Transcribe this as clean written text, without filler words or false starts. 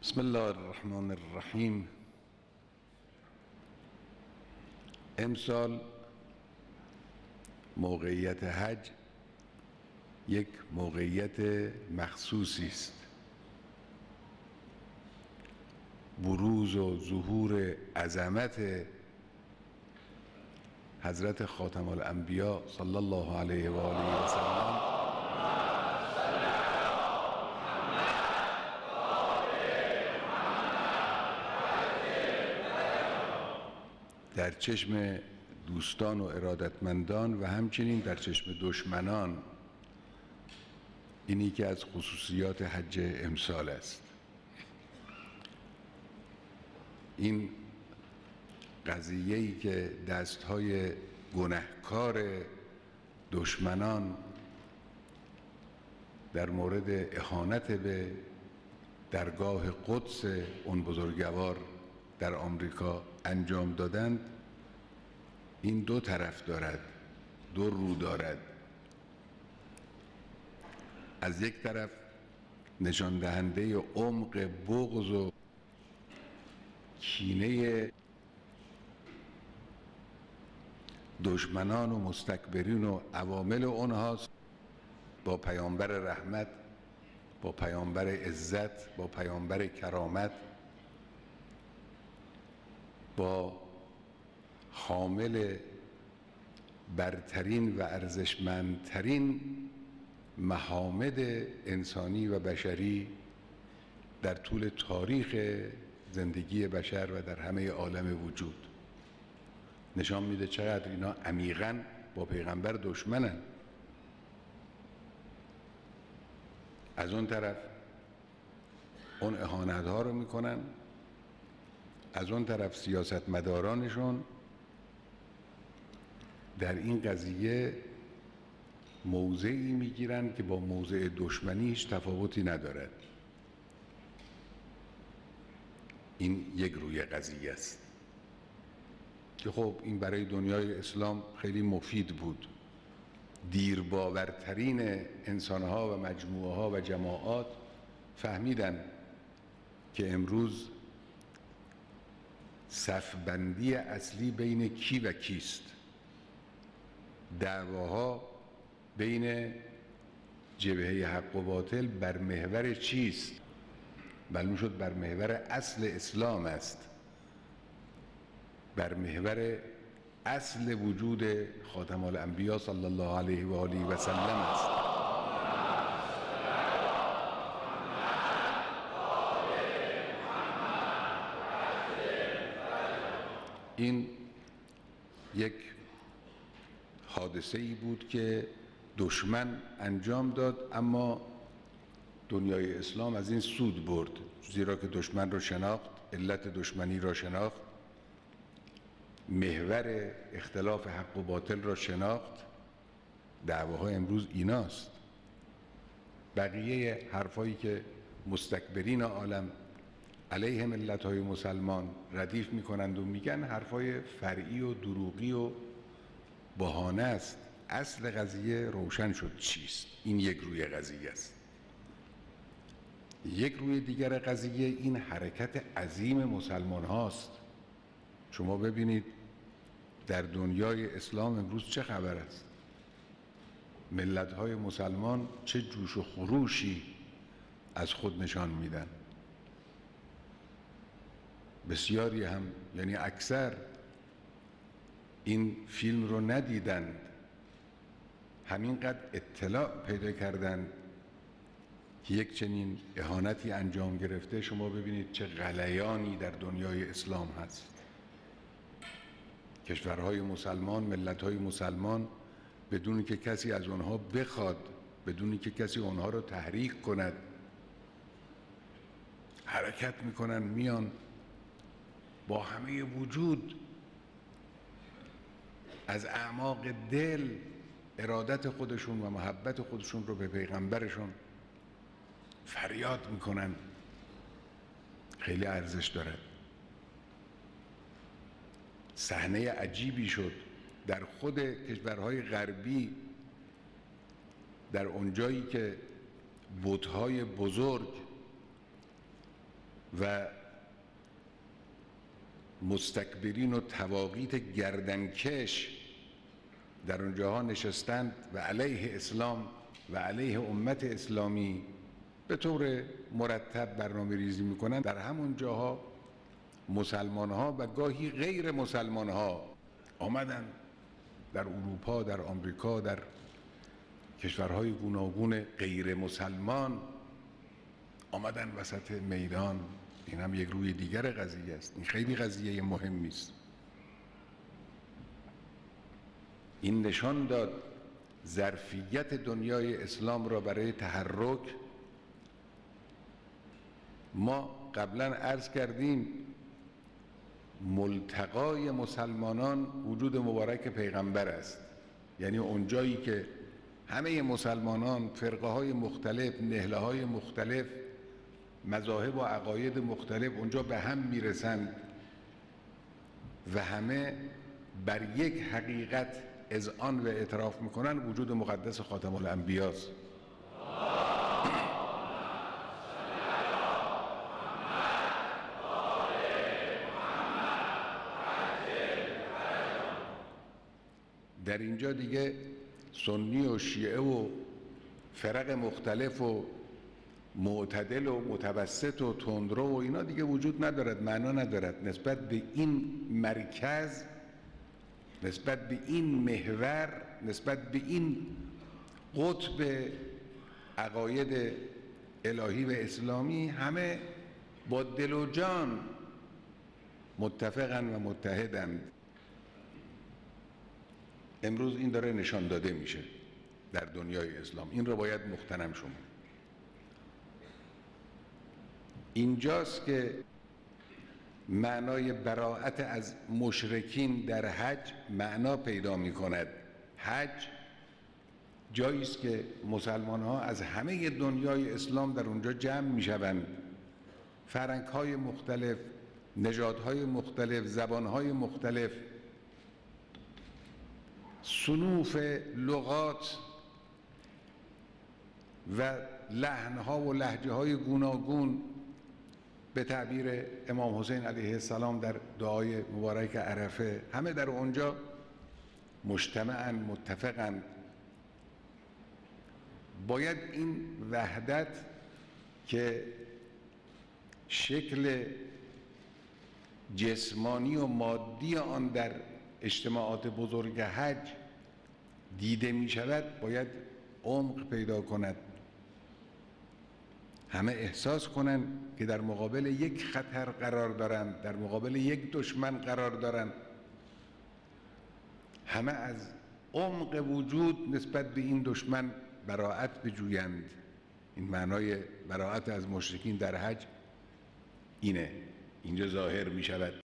بسم الله الرحمن الرحیم. امسال موقعیت حج یک موقعیت مخصوصی است. بروز و ظهور عظمت حضرت خاتم الانبیا صلی الله علیه و آله و سلم در چشم دوستان و ارادتمندان و همچنین در چشم دشمنان اینی که از خصوصیات حج امسال است. این قضیه‌ای که دستهای گنهکار دشمنان در مورد اهانت به درگاه قدس اون بزرگوار در آمریکا انجام دادند، این دو طرف دارد، دو رو دارد. از یک طرف نشان دهنده عمق بغض و کینه دشمنان و مستکبرین و عوامل اونهاست با پیامبر رحمت، با پیامبر عزت، با پیامبر کرامت، با حامل برترین و ارزشمندترین محامد انسانی و بشری در طول تاریخ زندگی بشر و در همه عالم وجود. نشان میده چقدر اینا عمیقاً با پیغمبر دشمنن. از اون طرف اون اهانت ها رو میکنن، از اون طرف سیاستمدارانشون در این قضیه موضعی میگیرن که با موضع دشمنی هیچ تفاوتی ندارد. این یک روی قضیه است که خب این برای دنیای اسلام خیلی مفید بود. دیرباورترین انسانها و مجموعه ها و جماعات فهمیدن که امروز صفبندی اصلی بین کی و کیست. دعواها بین جبهه حق و باطل بر محور چیست؟ معلوم شد بر محور اصل اسلام است، بر محور اصل وجود خاتم الانبیا صلی الله علیه و آله و سلم است. این یک حادثه‌ای بود که دشمن انجام داد، اما دنیای اسلام از این سود برد، زیرا که دشمن را شناخت، علت دشمنی را شناخت، محور اختلاف حق و باطل را شناخت. دعواها امروز ایناست. بقیه حرفایی که مستکبرین عالم علیه ملت‌های مسلمان ردیف میکنند و میگن حرفای فرعی و دروغی و بهانه است. اصل قضیه روشن شد چیست. این یک روی قضیه است. یک روی دیگر قضیه این حرکت عظیم مسلمان هاست. شما ببینید در دنیای اسلام امروز چه خبر است. ملت‌های مسلمان چه جوش و خروشی از خود نشان میدن. بسیاری هم، یعنی اکثر، این فیلم رو ندیدند، همینقدر اطلاع پیدا کردند که یک چنین اهانتی انجام گرفته. شما ببینید چه غلیانی در دنیای اسلام هست. کشورهای مسلمان، ملت‌های مسلمان، بدون که کسی از آنها بخواد، بدون که کسی آنها رو تحریک کند، حرکت میکنن، میان با همه وجود از اعماق دل ارادت خودشون و محبت خودشون رو به پیغمبرشون فریاد میکنن. خیلی ارزش دارد. صحنه عجیبی شد در خود کشورهای غربی، در اونجایی که بت‌های بزرگ و مستکبرین و طواغیت گردنکش در اونجاها نشستند و علیه اسلام و علیه امت اسلامی به طور مرتب برنامه ریزی میکنند. در همون جاها مسلمان ها و گاهی غیر مسلمان ها آمدند در اروپا، در آمریکا، در کشورهای گوناگون غیر مسلمان آمدن وسط میدان. این هم یک روی دیگر قضیه است. این خیلی قضیه مهمی است. این نشان داد ظرفیت دنیای اسلام را برای تحرک. ما قبلا عرض کردیم ملتقای مسلمانان وجود مبارک پیغمبر است، یعنی اونجایی که همه مسلمانان، فرقه های مختلف، نهله های مختلف، مذاهب و عقاید مختلف اونجا به هم میرسند و همه بر یک حقیقت اذعان و اعتراف میکنن، وجود مقدس خاتم الانبیا است. در اینجا دیگه سنی و شیعه و فرق مختلف و معتدل و متوسط و تندرو و اینا دیگه وجود ندارد، معنا ندارد. نسبت به این مرکز، نسبت به این محور، نسبت به این قطب عقاید الهی و اسلامی همه با دل و جان متفقن و متحدند. امروز این داره نشان داده میشه در دنیای اسلام. این رو باید مغتنم شما. اینجاست که معنای براءت از مشرکین در حج معنا پیدا می کند. حج جایی است که مسلمان ها از همه دنیای اسلام در اونجا جمع می شوند. فرهنگ های مختلف، نژادهای مختلف، زبان های مختلف، صنوف لغات و لحن ها و لهجه های گوناگون، به تعبیر امام حسین علیه السلام در دعای مبارک عرفه، همه در اونجا مجتمعاً، متفقاً. باید این وحدت که شکل جسمانی و مادی آن در اجتماعات بزرگ حج دیده می شود، باید عمق پیدا کند. همه احساس کنند که در مقابل یک خطر قرار دارند، در مقابل یک دشمن قرار دارند. همه از عمق وجود نسبت به این دشمن براءت بجویند. این معنای براءت از مشرکین در حج اینه، اینجا ظاهر می شود.